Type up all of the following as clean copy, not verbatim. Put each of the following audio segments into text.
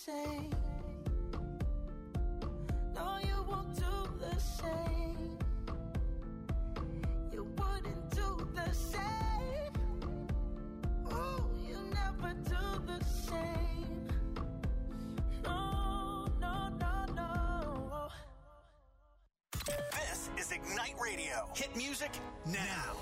same. No, you won't do the same. You wouldn't do the same. Oh, you never do the same. No, no, no, no. This is Ignite Radio. Hit music now.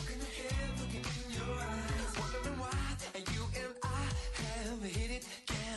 Hit it, can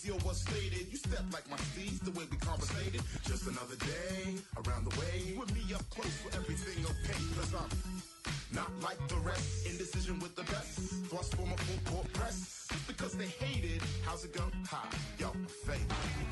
skill was stated. You step like my steez, the way we conversated. Just another day, around the way. With me up close for everything okay. Cause I'm not like the rest. Indecision with the best. Thrust for my full court press. Just because they hated, how's it go? Hi, yo, fake.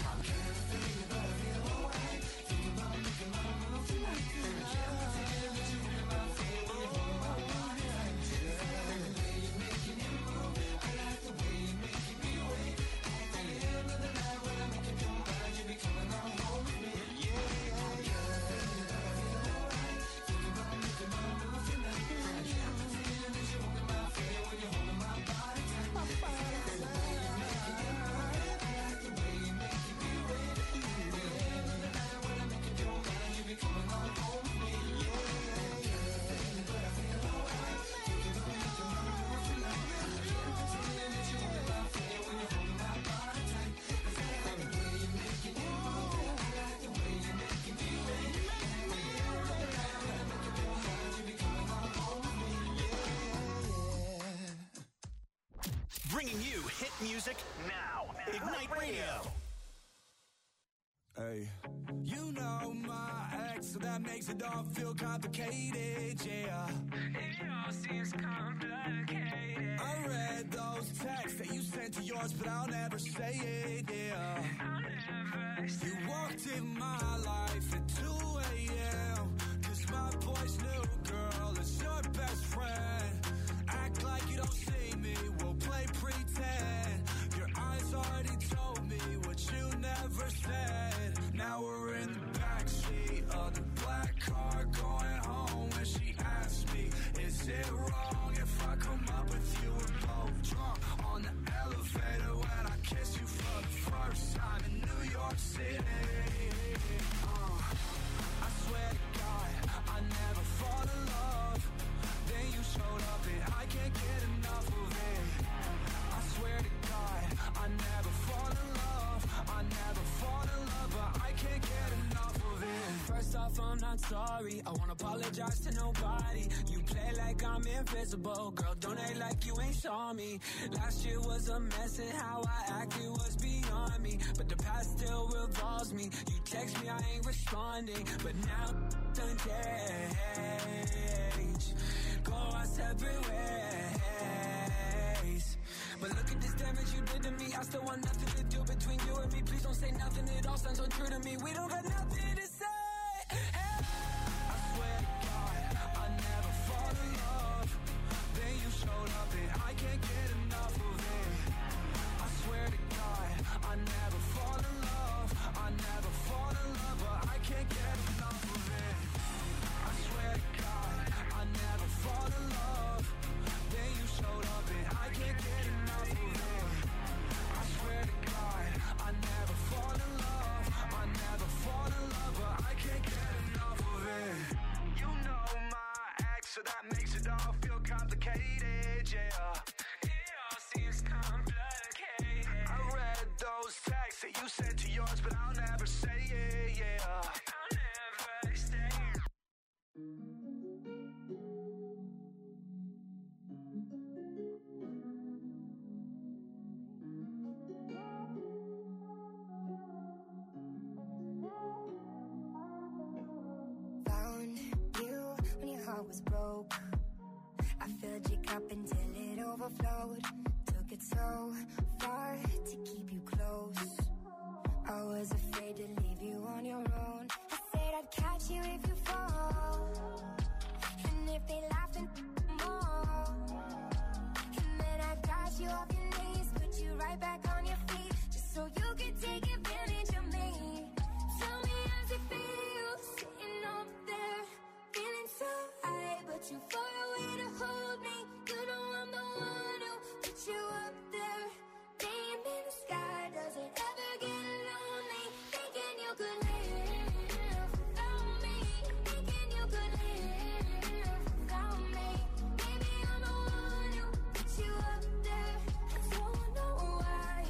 Bringing you hit music now. Ignite Radio. Hey. You know my ex, so that makes it all feel complicated, yeah. It all seems complicated. I read those texts that you sent to yours, but I'll never say it, yeah. I'll never say it. You walked in my life at 2 a.m. Cause my boy's new girl is your best friend. Act like you don't see me, we'll play pretend. Your eyes already told me what you never said. Now we're in the backseat of the black car going home. When she asked me, is it wrong if I come up with you? We're both drunk on the elevator when I kiss you for the first time in New York City. I swear to God, I never fall in love. Then you showed up and I can't get enough of it. I swear to God, I never fall in love. I never fall in love, but I can't get enough of it. First off, I'm not sorry. I won't apologize to nobody. You play like I'm invisible. Girl, don't act like you ain't saw me. Last year was a mess and how I acted was beyond me. But the past still revolves me. You text me, I ain't responding. But now done change. Go our separate ways. But look at this damage you did to me. I still want nothing to do between you and me. Please don't say nothing, it all sounds untrue to me. We don't got nothing to say. Hey. I swear to God, I never fall in love. Then you showed up and I can't get enough of it. I swear to God, I never fall in love. I never fall in love, but I can't get enough of it. I swear to God, I never fall in love. Then you showed up and I can't get enough of it. I swear to God, I never fall in love. I never fall in love, but I can't get enough of it. You know my ex, so that makes it all feel complicated, yeah. It all seems complicated. I read those texts that you sent to yours, but I'll never say it, yeah. I'll never say it. Found you when your heart was broke. I filled your cup until it overflowed. Took it so far to keep you close. I was afraid to leave you on your own. I said I'd catch you if you fall. And if they laugh and more. And then I got you off your knees, put you right back on your feet, just so you could take advantage of me. Tell me how's it feel, sitting up there, feeling so high, but you far away to hold me. You know I'm the one who put you up there. Name in the sky, does it ever get lonely? Thinking you could live without me. Thinking you could live without me. Maybe I'm the one who put you up there. I don't know why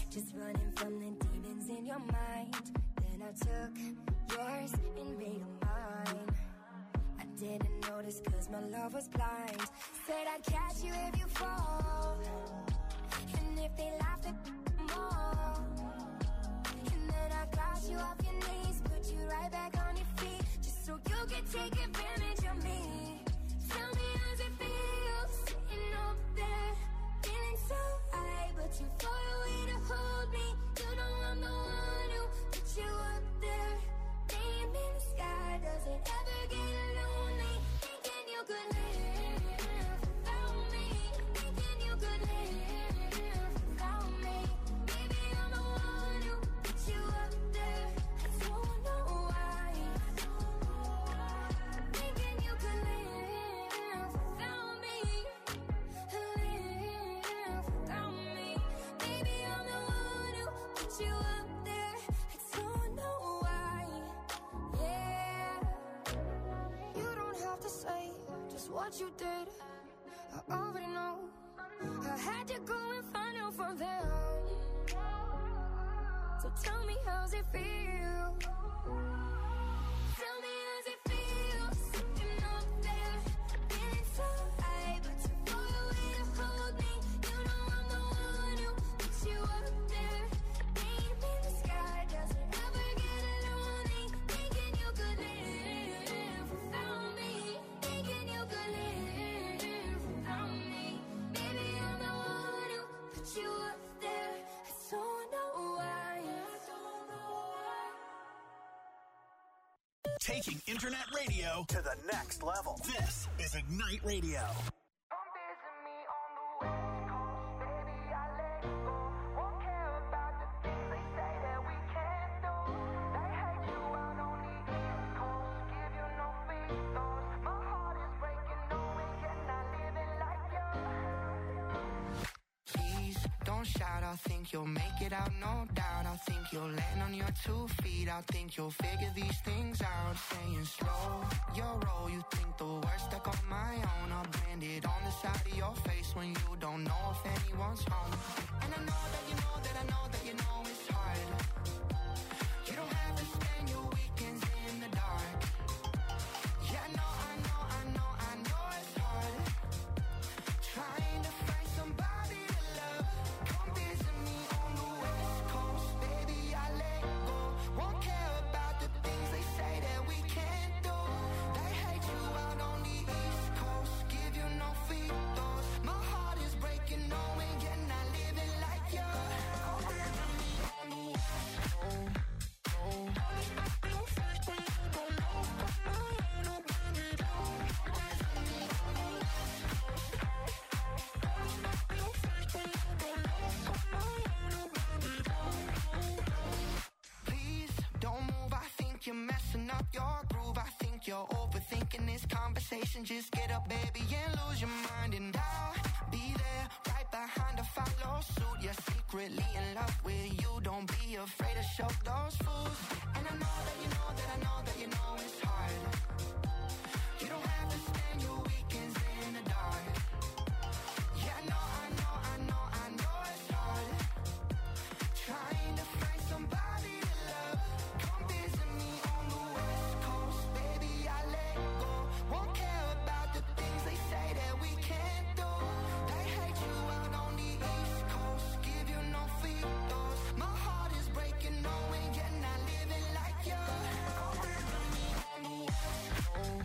just running from the demons in your mind. Then I took yours and made them mine. I didn't notice cause my love was blind. Said I'd catch you if you fall, and if they laugh at more. And then I got you off your knees, put you right back on your feet, just so you could take advantage of me. Tell me how's it feel, sitting up there, feeling so high, but you far away to hold me. You know I'm the one who put you up there, name in the sky. Does it ever get lonely, thinking you could live without me, thinking you could live without me. Baby, I'm the one who put you up there, I don't know why, thinking you could live without me, live without me. Baby, I'm the one who put you up there, I don't know why, yeah. You don't have to say just what you did, I already know. I had to go and find out from them. So tell me how's it feel, tell me how's it feel, sitting up there, feeling so high, but too far away to hold me. You know I'm the one who put you up there, name in the sky. Does it ever get lonely, thinking you could live without me, thinking you could live without me. Baby, I'm the one who put you up there, I don't know why, I don't know why. Taking internet radio to the next level. This is Ignite Radio. Come visit me on the West Coast, baby, I let go. Won't care about the things they say that we can't do. They hate you out on the East Coast, give you no free throws. My heart is breaking, knowing you're not living like you. Please don't shout, I think you'll make it out, no doubt. I think you'll land on your 2 feet, I think you'll figure these things out. Staying slow, your roll, you think the worst stuck on my own. I'll brand it on the side of your face when you don't know if anyone's home. And I know that you know that I know that you know it's hard. You don't have to spend your weekends in the dark. Yeah, I know, I know, I know, I know it's hard. Trying to find somebody to love. Come visit me on the West Coast, baby, I let go. Won't care about the things they say that we can't do. They hate you out on the East Coast, give you no free throws. My heart is breaking, knowing you're not living like you. Come visit me on the West Coast. Please don't move, I think you're messing up your groove. I think you're overthinking this conversation. Just get up, baby, and lose your mind. And I'll be there, right behind to follow suit. You're secretly in love with you, don't be afraid to show those fools. And I know that you know that I know that you know it's hard. You don't have to spend your weekends in the dark. Yeah, I know, I know, I know, I know it's hard. Trying to find somebody to love. Come visit me on the West Coast, baby, I let go. Won't care about the things they say that we can't do. They hate you out on the East Coast, give you no free throws. My heart is breaking, knowing you're not living like you. Come visit me on the West Coast.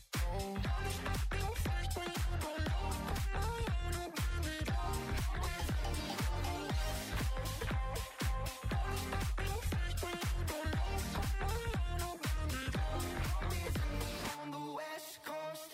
On the West Coast.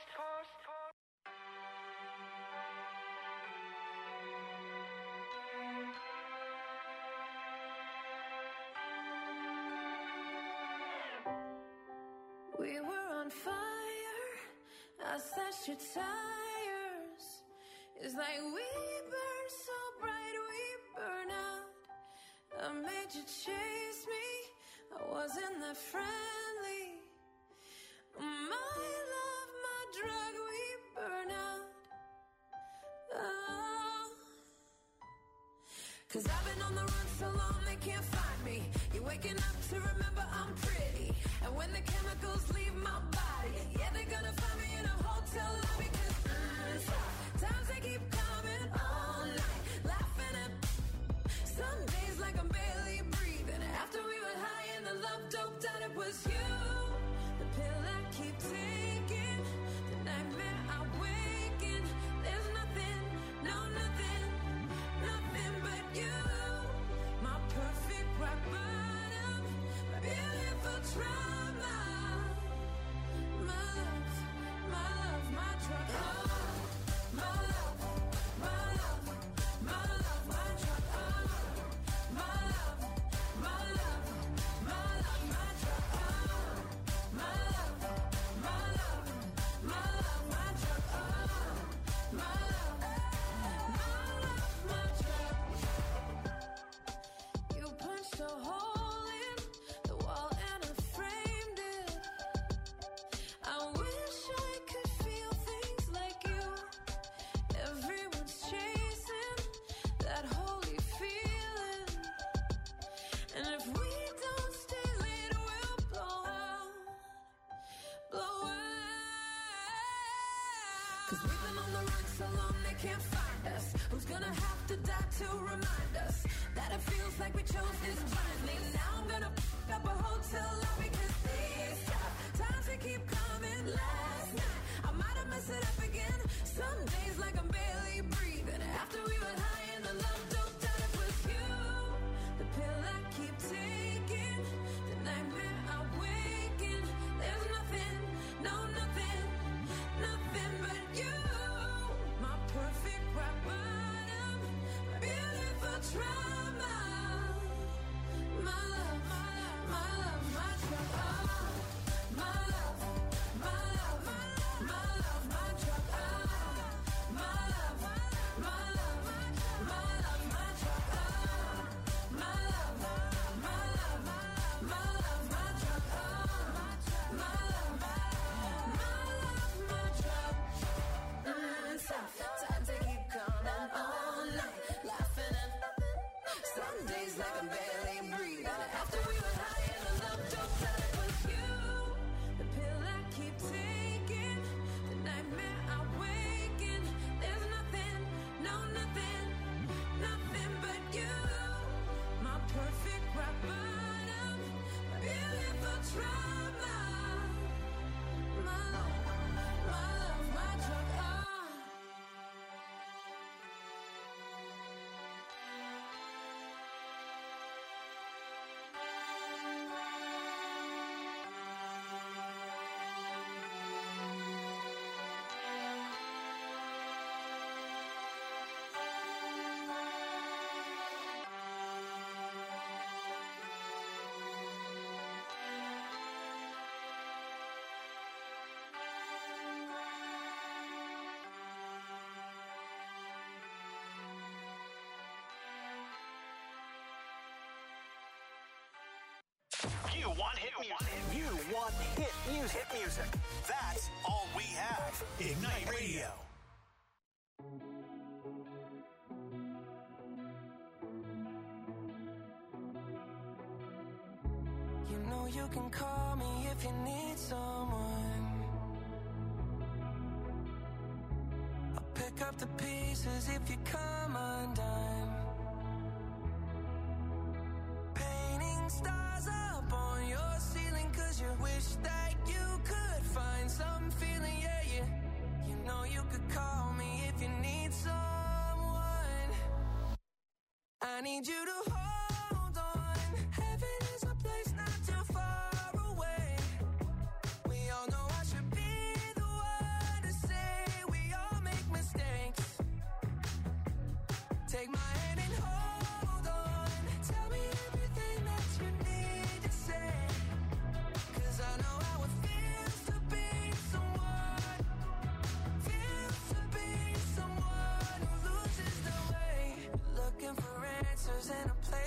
We were on fire, I slashed your tires. It's like we burn so bright, we burn out. I made you chase me, I wasn't that friendly. My love, my drug, we burn out. Oh. 'Cause I've been on the run so long they can't find me. You're waking up to remember I'm pretty. And when the chemicals leave my body, yeah, they're gonna find me in a hotel lobby. 'Cause times they keep coming all night, laughing at some days like I'm barely breathing. After we were high and the love doped out, it was you. The pill I keep taking, the nightmare I wake in. There's nothing, no nothing, nothing but you. My perfect rock bottom, my beautiful trauma. My love, my love, my drug. Oh, my love, my love, my love, my drug. Oh, my love, my love, my love, my drug. Oh, my love, my love, my love, my drug. Oh, my love, my drug. You punched a hole in the wall and I framed it. I wish I could feel things like you. Everyone's chasing that holy feeling. And if we don't stay late, we'll blow out, blow out. 'Cause we've been on the run so long they can't find us. Who's gonna have to die to remind us that it feels like we chose this blindly? Now I'm gonna f*** up a hotel lobby 'cause these times they keep coming. Last night I might have messed it up again. Some days like I'm barely breathing. After we were high and the love doped out, it was you. The pill I keep taking, the nightmare I wake in. There's nothing, no nothing, nothing but you. My perfect rock bottom, my beautiful trauma. My love, my love, my drug. Oh, my love, my love, my love, my drug. Oh, my love, my love, my love, my drug. Oh, my love, my love, my love, my drug. Oh, my love, my drug. Time to keep coming all night, laughing at some days like I'm barely breathing. After we were high and the love doped out, it was you. The pill I keep taking, the nightmare I wake in. There's nothing, no nothing, nothing but you. My perfect rock bottom, my beautiful trauma. My love, my love, my drug. Oh. You want hit music. You want hit music. Hit music. That's all we have. Ignite Radio. You know you can call me if you need someone. I'll pick up the pieces if you come undone. Painting stars up on your ceiling 'cause you wish that you could find some feeling, yeah, yeah. You know you could call me if you need someone. I need you to hold on. Heaven is a place not too far away. We all know I should be the one to say we all make mistakes. Take my hand and hold on. Tell me everything that you need to say. 'Cause I know how it feels to be someone. Feels to be someone who loses their way. Looking for answers in a place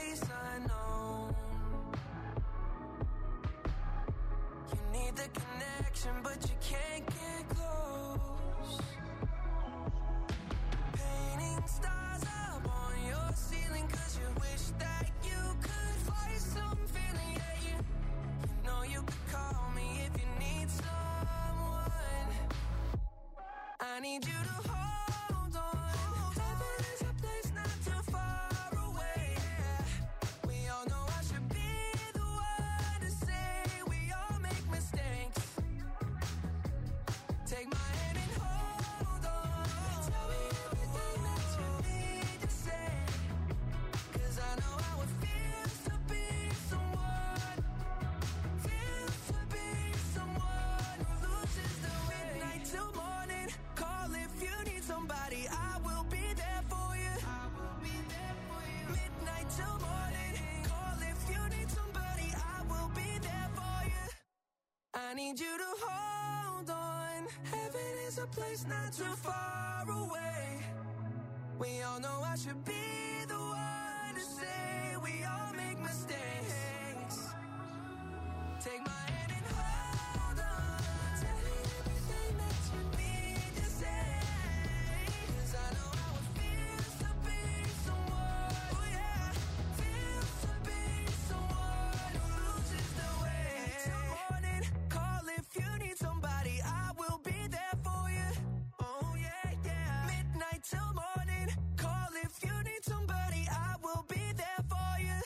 need you to hold on. Heaven is a place not too far away. We all know I should be the one to say we all make mistakes. Take my hand and hold on. Tell me everything that you need to say. 'Cause I know how it feels to be someone, oh yeah, feels to be someone who loses the way. Till morning, call if you need somebody, I will be there for you. Oh yeah, yeah. Midnight till morning, call if you need somebody, I will be there for you.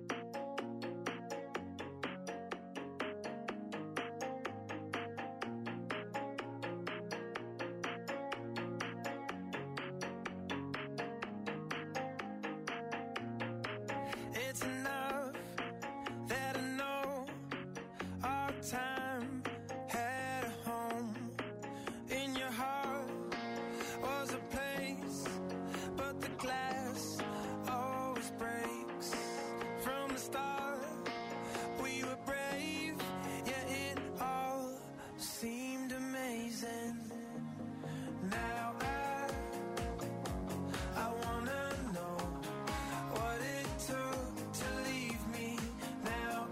It's enough that I know our time had a home. In your heart was a place, but the glass always breaks. From the start, we were brave, yeah, it all seemed amazing. Now I wanna know what it took to leave me. Now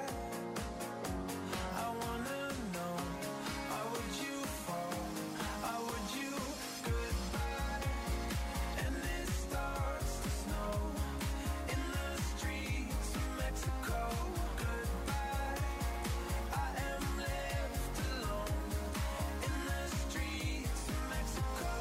I wanna know, how would you fall? How would you goodbye? And it starts to snow in the streets of Mexico. Goodbye, I am left alone in the streets of Mexico.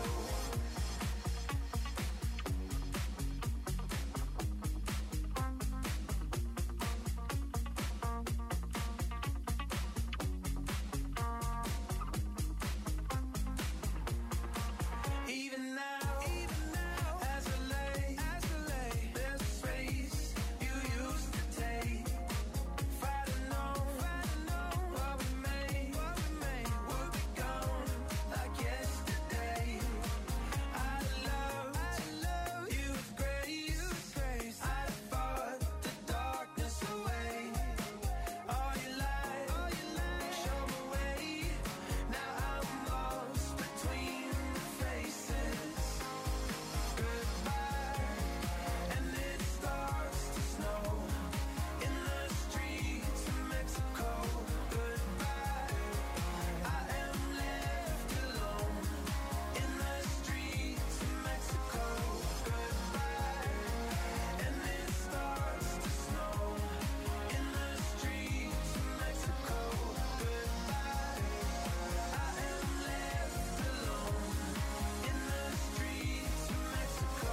Even now, as I lay, there's a space you used to take. If I'd have known what we made would be gone like yesterday. I'd love you with grace. I'd have fought the darkness away. All your light, show me way. Now I'm lost between the faces. Goodbye, and it starts to snow in the streets of Mexico. Goodbye, I am left alone in the streets of Mexico. Goodbye, and it starts to snow in the streets of Mexico. Goodbye, I am left alone in the streets of Mexico.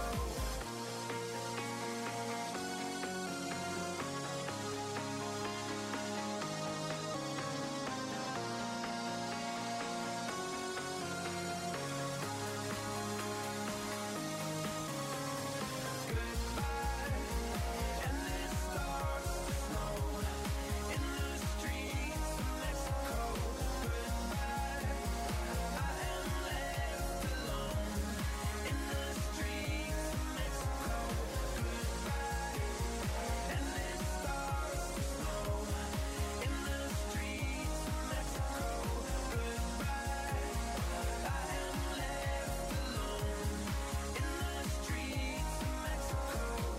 Goodbye, and it starts to snow in the streets of Mexico. Goodbye, I am left alone in the streets of Mexico. Goodbye, and it starts to snow in the streets of Mexico. Goodbye, I am left alone in the streets of Mexico.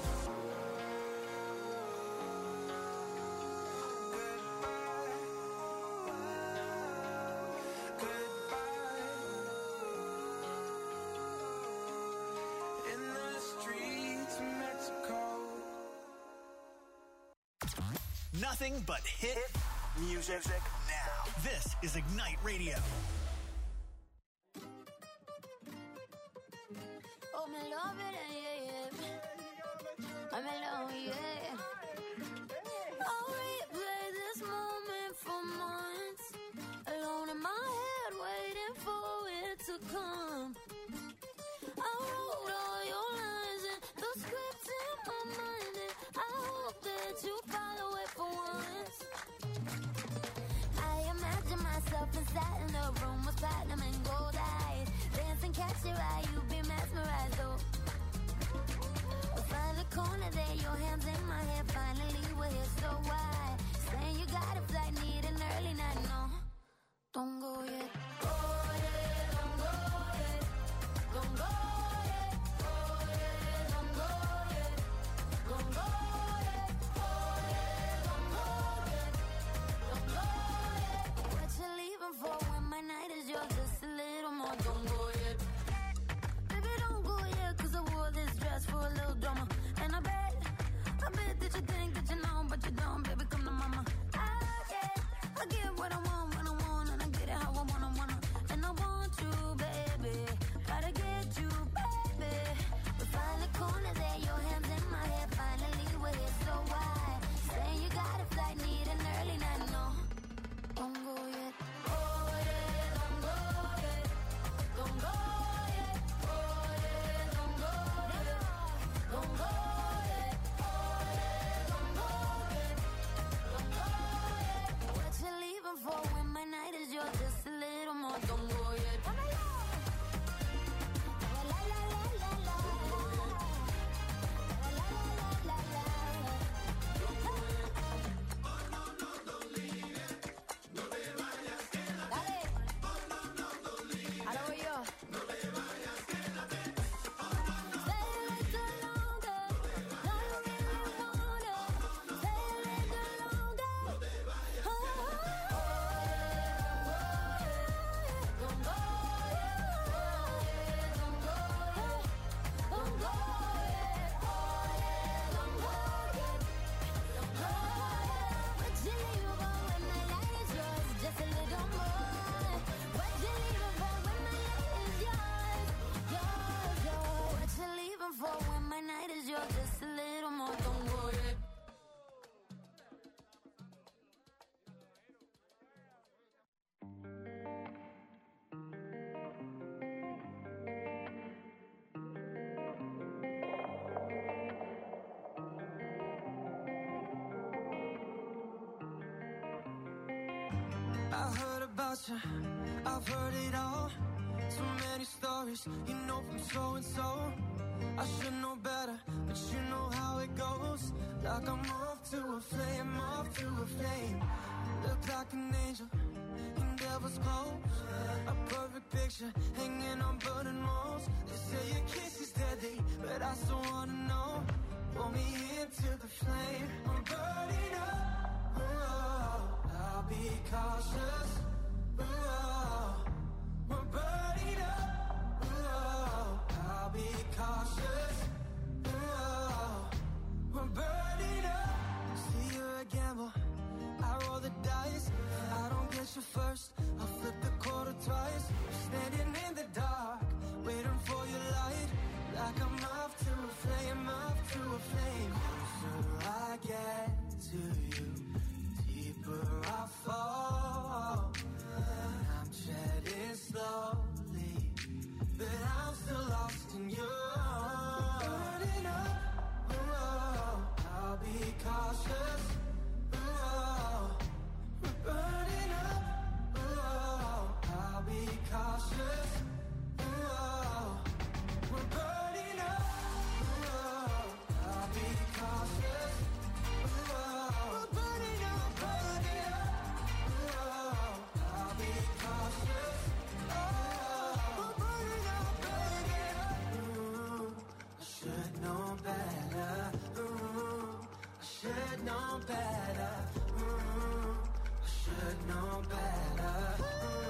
Goodbye, in the streets of Mexico. Nothing but hit music now. This is Ignite Radio. Oh, me love it, yeah. I'm alone, yeah. I'll replay this moment for months. Alone in my head, waiting for it to come. I wrote all your lines and the script in my mind, and I hope that you follow it for once. I imagine myself inside in a room with platinum and gold eyes. Dance and catch your eye, you be mesmerized, oh. We'll find a corner there, your hands in my hair. Finally, we're here so wide. about you, I've heard it all. So many stories, you know, from so and so. I should know better, but you know how it goes. Like I'm off to a flame, off to a flame. Look like an angel in devil's clothes. A perfect picture hanging on burning walls. They say your kiss is deadly, but I still wanna know. Pull me into the flame, I'm burning up. Oh, I'll be cautious. Oh, we're burning up. Oh, I'll be cautious. Oh, we're burning up. See, you're a gamble, I roll the dice. I don't get you first, I'll flip the quarter twice. Standing in the dark, waiting for your light. Like I'm off to a flame, off to a flame. Closer I get to you, deeper I fall. And I'm treading slowly, but I'm still lost in you. Burning up, oh, I'll be cautious. Oh, we're burning up, oh, I'll be cautious. Oh, we're burning up, oh, I'll be cautious. Oh, we're burning up, oh, I'll be cautious. Oh, we're burning up, ooh, I should know better. Ooh, I should know better. Ooh, I should know better.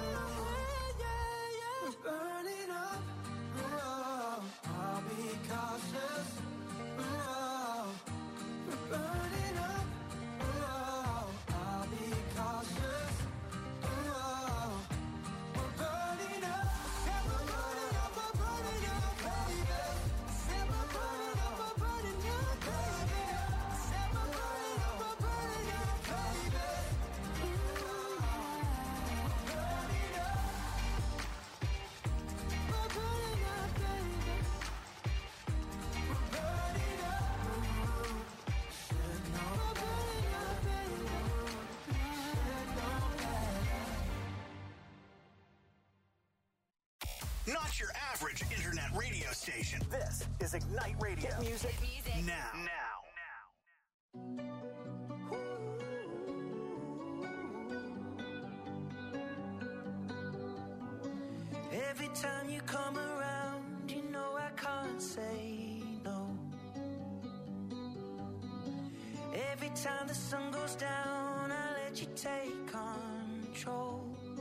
Ooh, we're burning up. Oh, I'll be cautious. Oh, we're burning up. Oh, I'll be cautious. Oh, we're burning up. Said we're burning up, we're burning up, baby. Said we're burning up, we're burning up, baby. Said we're burning up, we're burning up, baby. We're burning up. We're burning up, baby. We're burning up. Should know. We're burning up, baby. Should know better. Not your average internet radio station. This is Ignite Radio. Hit music now. Every time you come around, you know I can't say no. Every time the sun goes down, I let you take control.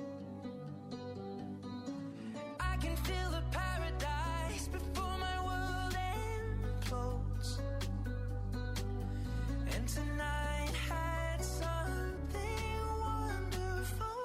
I can feel the paradise before my world implodes. And tonight had something wonderful.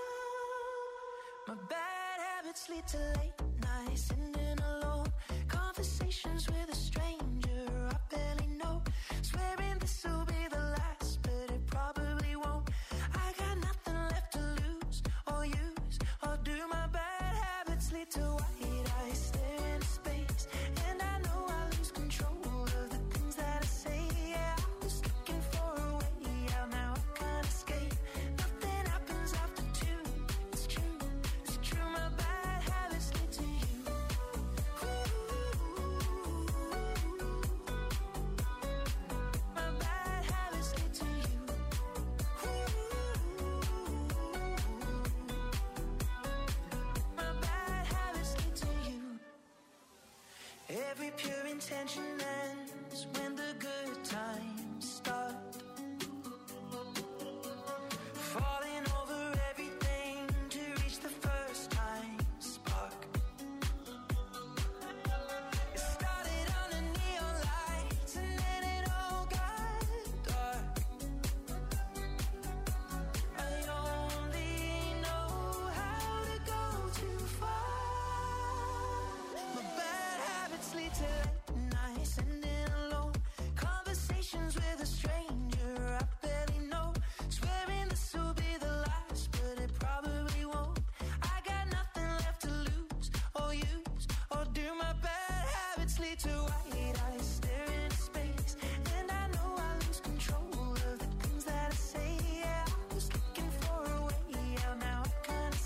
My bad habits lead to late nights, sitting alone. Conversations with a stranger I barely know. Swearing this will be the last, but it probably won't. I got nothing left to lose or use or do. My bad habits lead to white eyes, stare into space. And I know I lose control of the things that I say. Yeah, I was looking for a way out, now I can't escape. Nothing happens after two. It's true, it's true. My bad habits lead to you. My bad habits lead to you. My bad habits lead to you. Every pure intention ends when the good times start. Falling over everything to reach the first time spark. It started under neon lights and then it all got dark. I only know how to go too far. My bad habits lead to late nights, sitting alone. Conversations with a stranger I barely know. Swearing this will be the last, but it probably won't. I got nothing left to lose or use or do. My bad habits lead to white eyes, stare into space. And I know I lose control of the things that I say. Yeah, I was looking for a way out, now I can't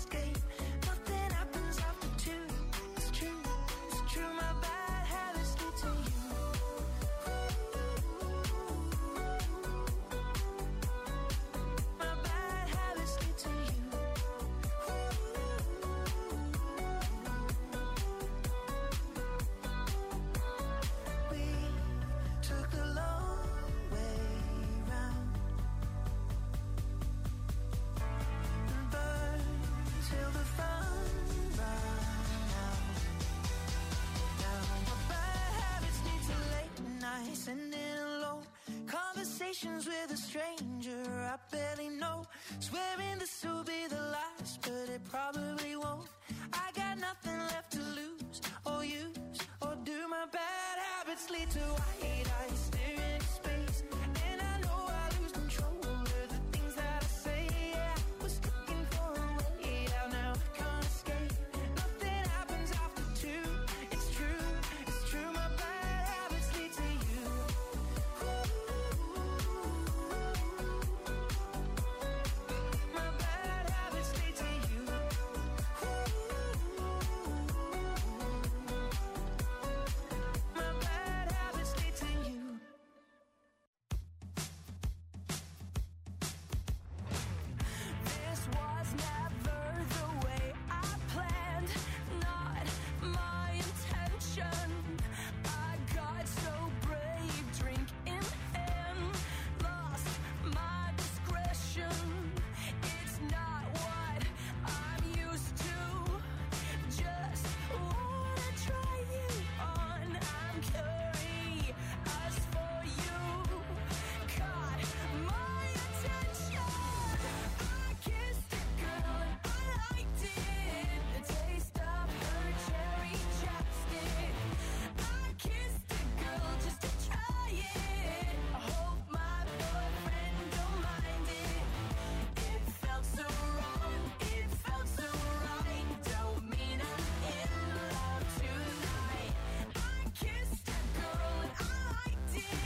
a stranger I barely know, swearing this will be the last, but it probably won't. I got nothing left to lose or use, or do my bad habits lead to white eyes staring into space? And I know I lose control of the things that I say. Yeah, I was looking for a way out, now I can't escape. Nothing happens after two. It's true, my bad habits lead to you. My bad habits lead to you. My bad habits lead to you. This was never the way I planned, not my intention. I got so brave, drink in hand, lost my discretion. It's not what I'm used to. Just wanna try you on. I'm curious for you. Caught my attention. I kissed a girl and I liked it. The taste of her cherry chapstick. I kissed a girl just to try it. I hope my boyfriend don't mind it. It felt so wrong, it felt so right. Don't mean I'm in love tonight. I kissed a girl and I liked it.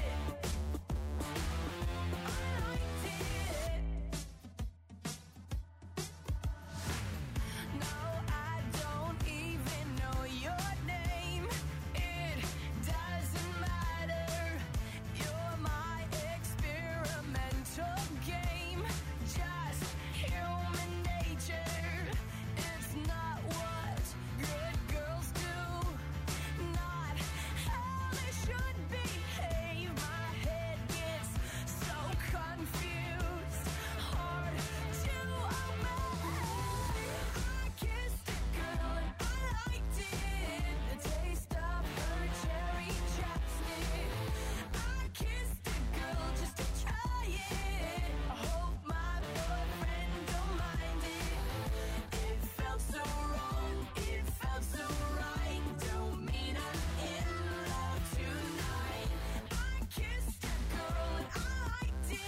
No, I don't even know your name. It doesn't matter. You're my experimental game. Just human nature. It's not what good girls do. Not how they should behave. My head gets so confused. Hard to obey. I kissed a girl and I liked it. The taste of her cherry chapstick. I kissed a girl just to try it. I hope my boyfriend don't mind it. It felt so wrong, it felt so right. Don't mean I'm in love tonight. I kissed a girl and I liked it.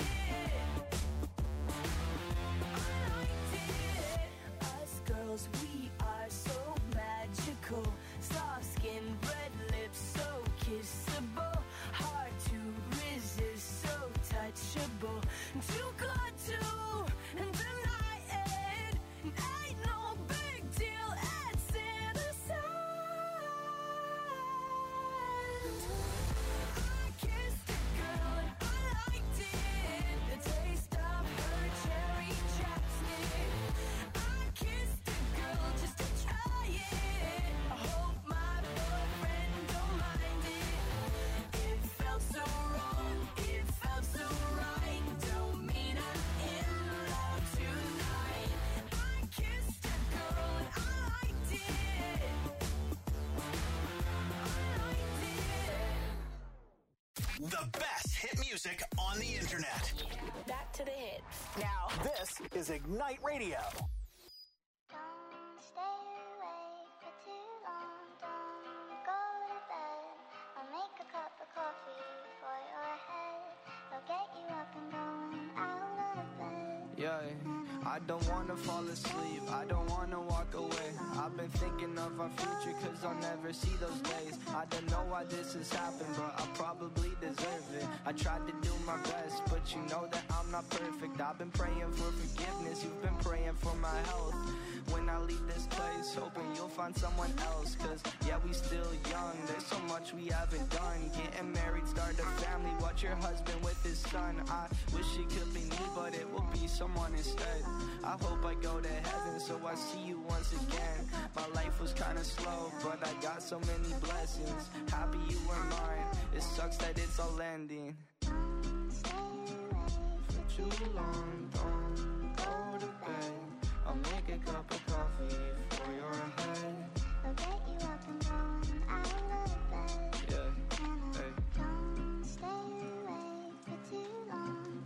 Us girls, we are so magical. Soft skin, red lips, so kissable. Hard to resist, so touchable. Too good to deny it. Ain't no big deal, it's innocent. I kissed a girl and I liked it. The taste of her cherry chapstick. I kissed a girl just to try it. I hope my boyfriend don't mind it. It felt so wrong, it felt so right. Don't mean I'm in love tonight. I kissed a girl and I liked it. The best hit music on the internet. Back to the hits. Now, this is Ignite Radio. Don't stay awake for too long. Don't go to bed. I'll make a cup of coffee for your head. I'll get you up and going out of bed. Yeah, I don't wanna fall asleep, I don't wanna walk away. I've been thinking of our future cause I'll never see those days. I don't know why this has happened, but I probably deserve it. I tried to do my best, but you know that I'm not perfect. I've been praying for forgiveness, you've been praying for my health. When I leave this place, hoping you'll find someone else. Cause yeah, we still young, there's so much we haven't done. Getting married, start a family, watch your husband with his son. I wish it could be me, but it will be someone instead. I hope I go to heaven so I see you once again. My life was kinda slow, but I got so many blessings. Happy you were mine, it sucks that it's all ending. For too long, don't go to bed. I'll make a cup of coffee for your head. I'll get you up and going out of bed. Yeah, hey. Don't stay awake for too long.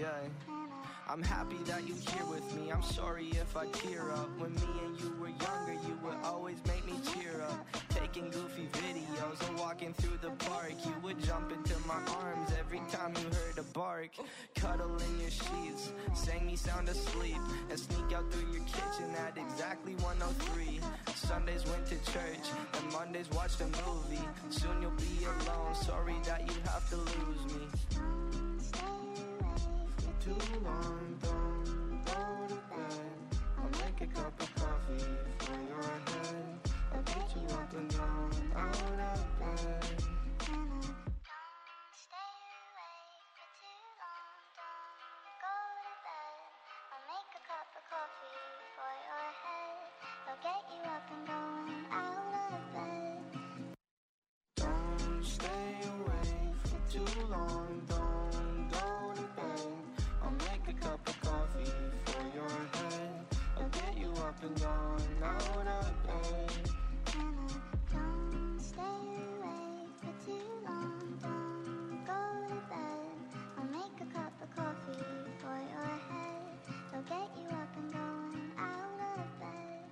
yeah. I'm happy that you here with me. I'm sorry if I tear up. When me and you were younger, you would always make me cheer up. Taking goofy videos and walking through the park. You would jump into my arms every time you heard a bark. Cuddle in your sheets, sang me sound asleep, and sneak out through your kitchen at exactly 1:03. Sundays went to church, and Mondays watched a movie. Soon you'll be alone, sorry that you have to lose me. Too long, don't go to bed. I'll make a cup of coffee for your head. I'll get you up and down, out of bed. Don't stay awake for too long. Don't go to bed. I'll make a cup of coffee for your head. I'll get you up and going out of bed. Don't stay awake for too long, don't go to bed. I'll make a cup of coffee for your head. I'll get you up and down, out of bed. Don't stay awake for too long. Don't go to bed. I'll make a cup of coffee for your head. I'll get you up and going out of bed.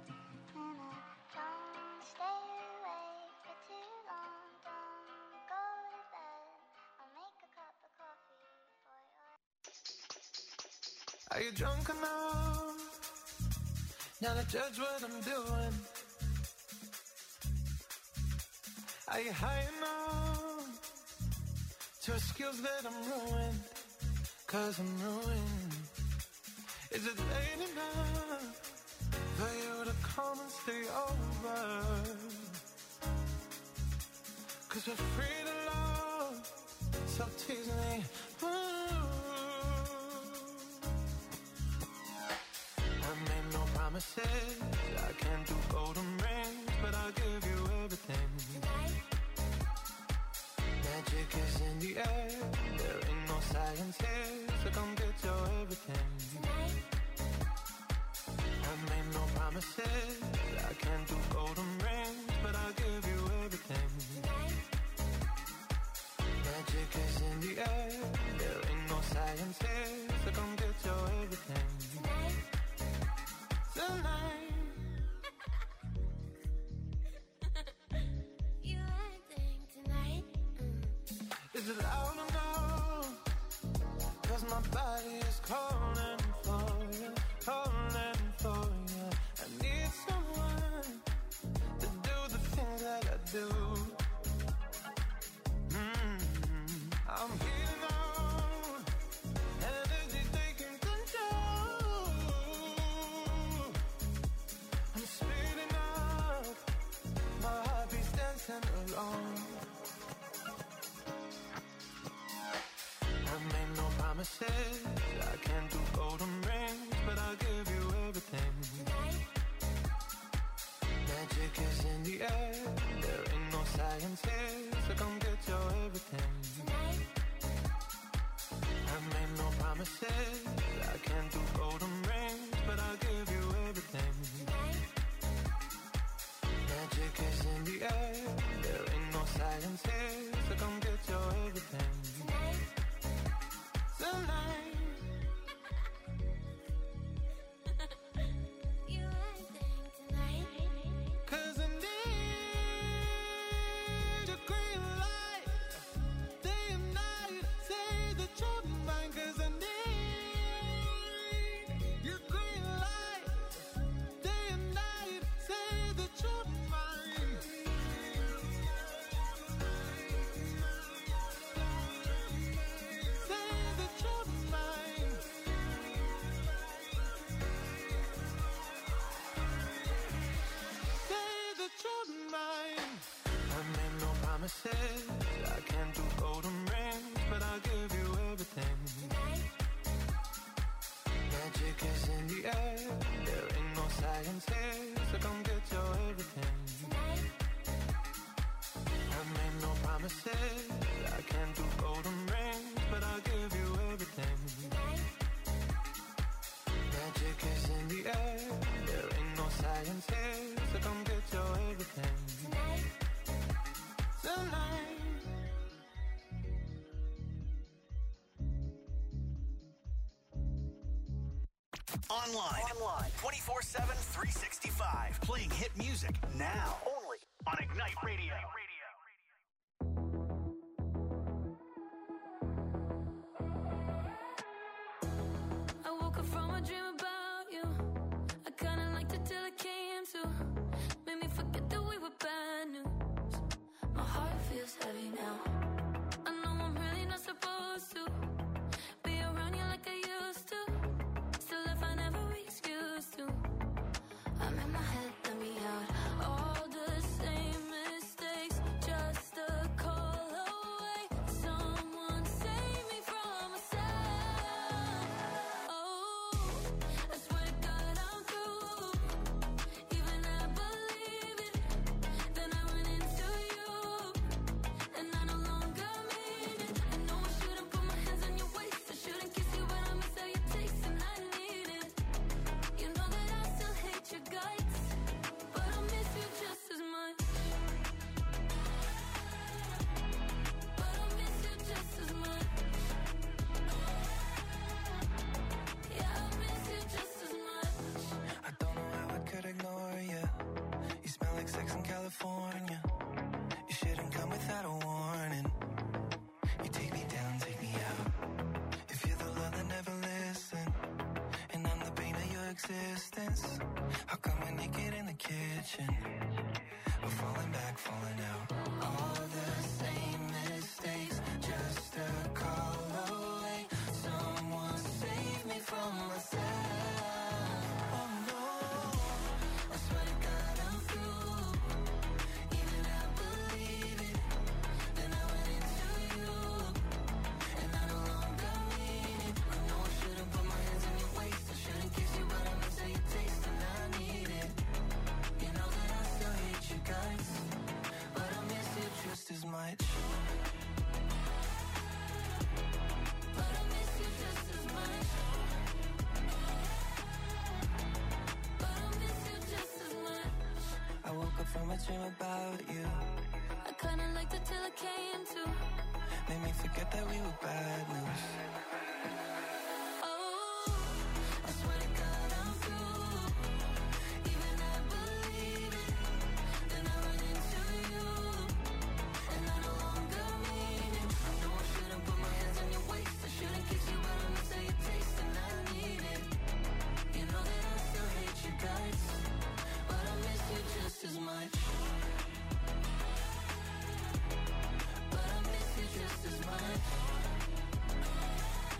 Don't stay awake for too long. Don't go to bed. I'll make a cup of coffee for your Are you drunk enough now to judge what I'm doing? Are you high enough to excuse that I'm ruined? 'Cause I'm ruined. Is it late enough for you to come and stay over? 'Cause we're free to love, so tease me. I made no promises, I can't do golden rings, but I'll give you everything. Magic is in the air, there ain't no science here, so come get your everything. I made no promises, I can't do golden rings, but I'll give you everything. Magic is in the air, there ain't no science here, so come get your everything. Tonight. You acting tonight? Is it loud or no? 'Cause my body is calling for you, calling for you. I need someone to do the things that I do. I'm heating on, energy taking control. I'm speeding up, my heartbeat's dancing along. I made no promises, I can't do golden rings, but I'll give you everything. Magic is in the air, there ain't no science here, so come get your everything. I made no promises, I can't do golden rings, but I'll give you everything. Magic is in the air, there ain't no science here, so come get your everything. Tonight. You acting tonight? 'Cause I need your green light, day and night, say that you're mine. 'Cause I need your green light, day and night, say that you're mine. Say that you're mine. Say that you're mine. I made no promises, I can't do golden rings, but I'll give you everything. Magic is in the air, there ain't no science here, so come get your everything. I made no promises, I can't do golden rings, but I'll give you everything. Magic is in the air, there ain't no science here, so come get your everything. Tonight. Online. 24/7, 365. Playing hit music now. Only on Ignite Radio. I woke up from a dream about you. I kinda liked it till it came to. Made me forget that we were bad news. My heart feels heavy now. I know I'm really not supposed to be around you like I used to. Still I find every excuse to. I'm in my head, let me out. All the same mistakes, just a call away. Someone save me from myself. Oh, I swear to God I'm through. Even I believe it. Then I went into you, and I no longer mean it. I know I shouldn't put my hands on your waist. I shouldn't kiss you, but I miss how you taste, and I need it. You know that I still hate your guts, but I miss you just as much. But I miss you just as much. Yeah, I miss you just as much. I don't know how I could ignore you. You smell like sex in California. You shouldn't come without a warning. You take me down, take me out. If you're the love that never listened, and I'm the pain of your existence, how come we're naked in the kitchen? We're falling back, falling out. All the same mistakes, just a call away. Someone save me from myself. Oh no, I swear to God I'm through. Even I believe it. Then I went into you, and I no longer mean it. I know I shouldn't put my hands on your waist. I shouldn't kiss you, but I miss how you taste, and I need it. You know that I still hate you guys, but I miss you just as much. But I miss you just as much. But I miss you just as much. I woke up from a dream about you. I kinda liked it till it came to. Made me forget that we were bad news. Oh, I swear to God I'm through. Even I believe it. Then I went into you, and I no longer mean it. I know I shouldn't put my hands on your waist. I shouldn't kiss you, but I miss how you taste, and I need it. You know that I still hate you guys, but I miss you just as much. But I miss you just as much.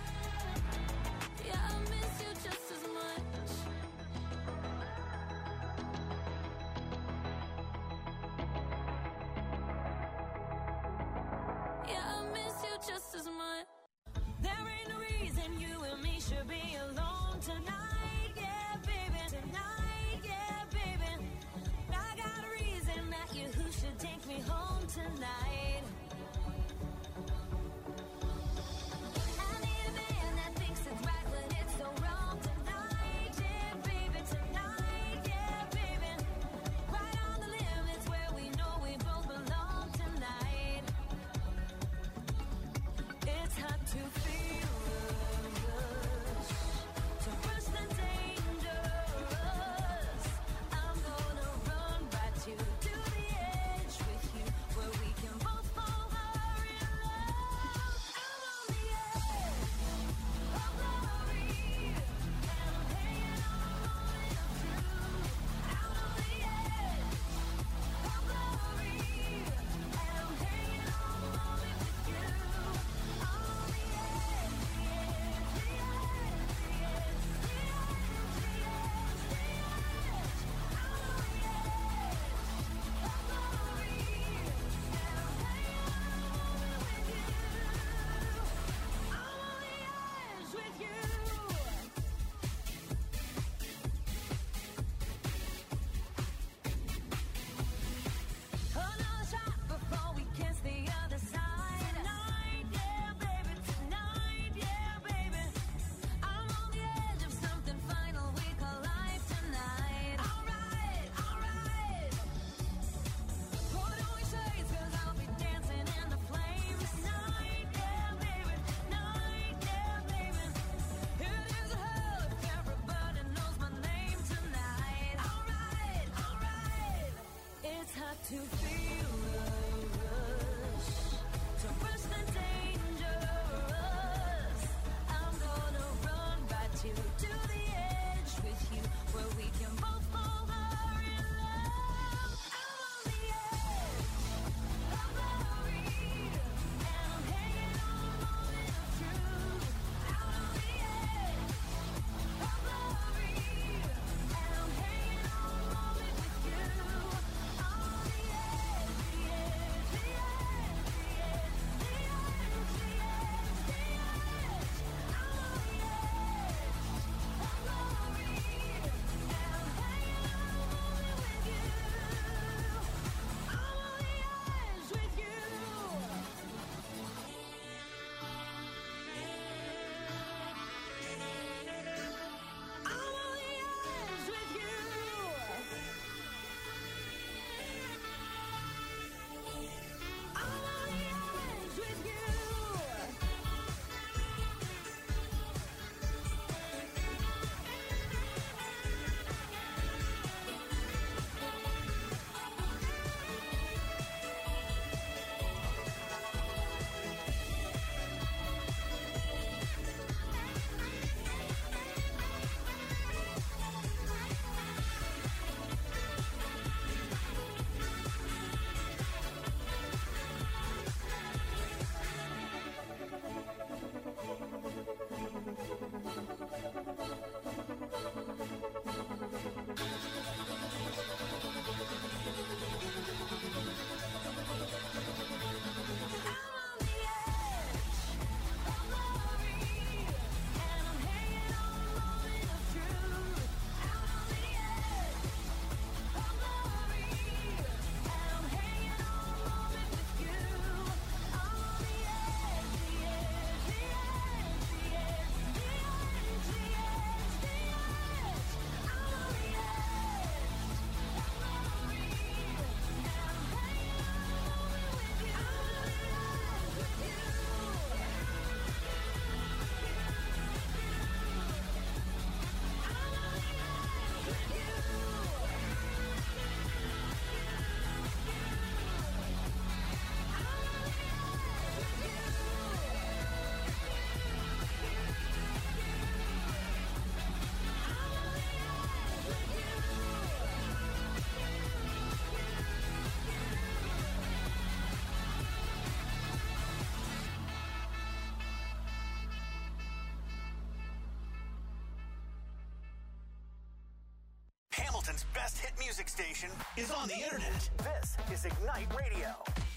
Wisconsin's best hit music station is on the internet. This is Ignite Radio.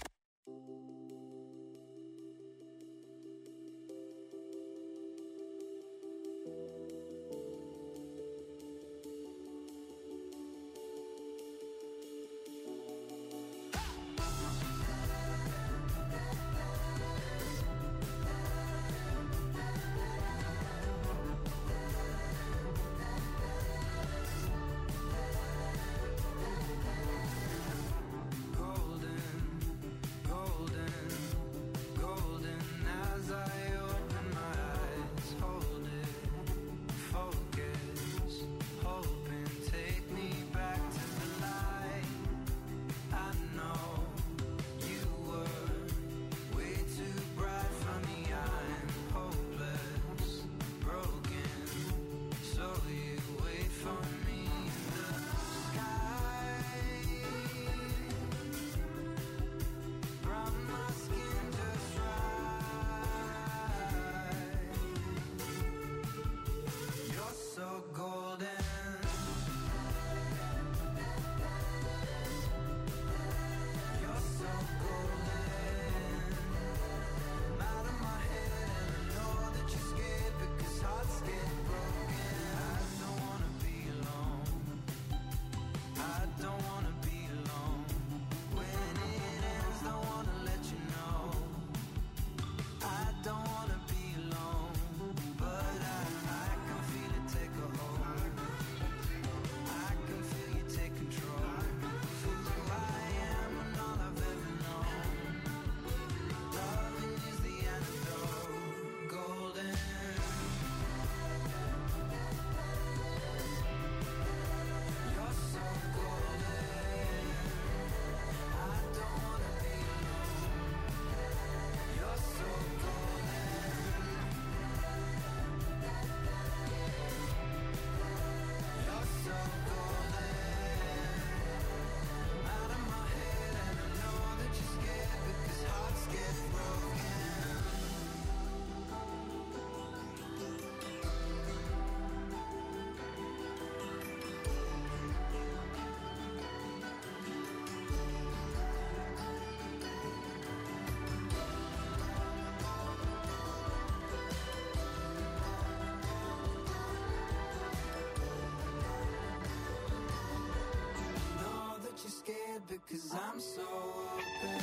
Because I'm so open.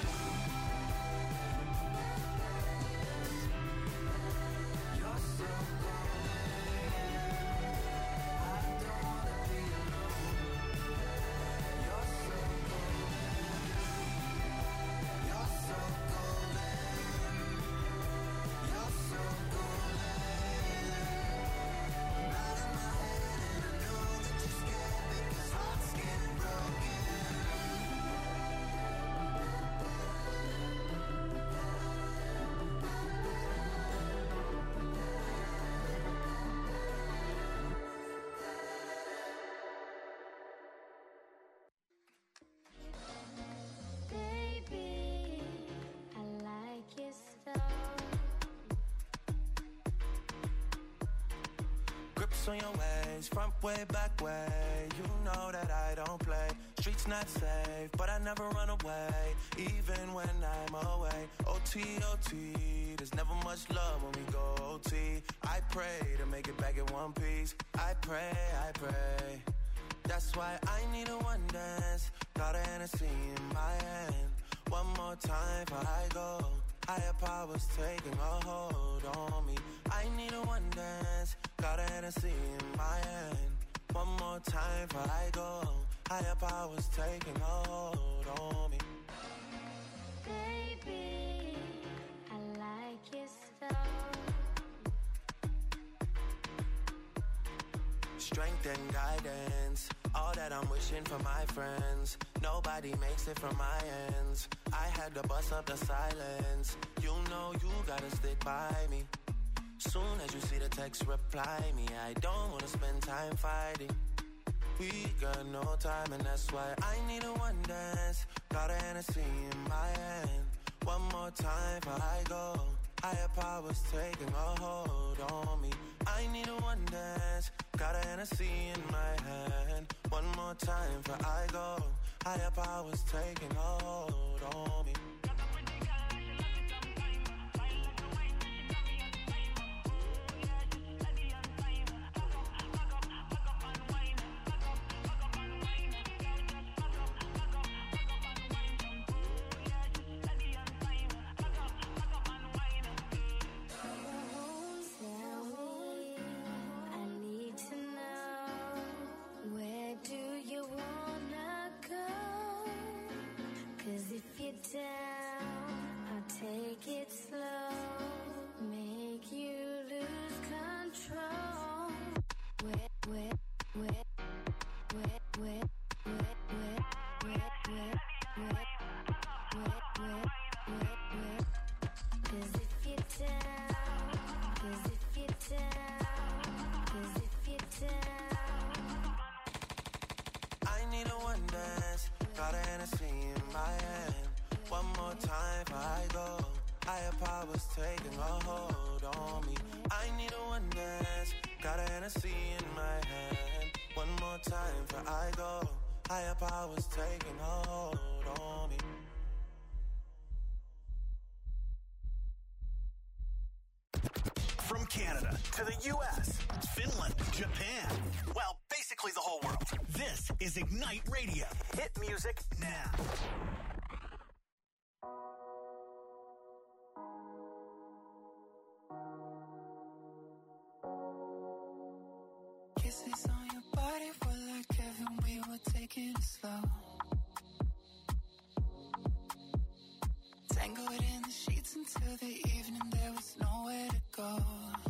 You're so golden. I don't wanna be alone. You're so golden. You're so golden. You're so golden. I'm out of my head and I know that you're scared because hearts get broken. Baby, I like your style. Grips on your ways, front way, back way. You know that I don't play. Streets not safe, but I never run away, even when I'm away. OT, OT, there's never much love when we go OT. I pray to make it back in one piece. I pray. That's why I need a one dance. Got a Hennessy in my hand. One more time before I go. Higher powers taking a hold on me. I need a one dance. Got a Hennessy in my hand. One more time before I go. Higher powers taking a hold on me. Baby, I like your style. Strength and guidance, all that I'm wishing for my friends. Nobody makes it from my ends. I had to bust up the silence. You know you gotta stick by me. Soon as you see the text, reply me. I don't wanna spend time fighting. We got no time and that's why I need a one dance. Got a Hennessy in my hand. One more time before I go. Higher powers taking a hold on me. I need a one dance. Got a Hennessy in my hand. One more time before I go. Higher powers taking a hold on me. Take it slow, make you lose control. Wet, wet, wet, wet, wet, wet, wet, wet, wet, wet, wet, wet, wet, wet. 'Cause if you're down, 'cause if you're down, 'cause if you're down. I need a one dance, got a Hennessy in my hand. One more time before I go. Higher powers taking a hold on me. I need a one dance, got a Hennessy in my hand. One more time before I go. Higher powers taking a hold on me. From Canada to the U.S., Finland, Japan, well, basically the whole world. This is Ignite Radio. Hit music now. Kisses on your body were like heaven, we were taking it slow. Tangled in the sheets until the evening, there was nowhere to go.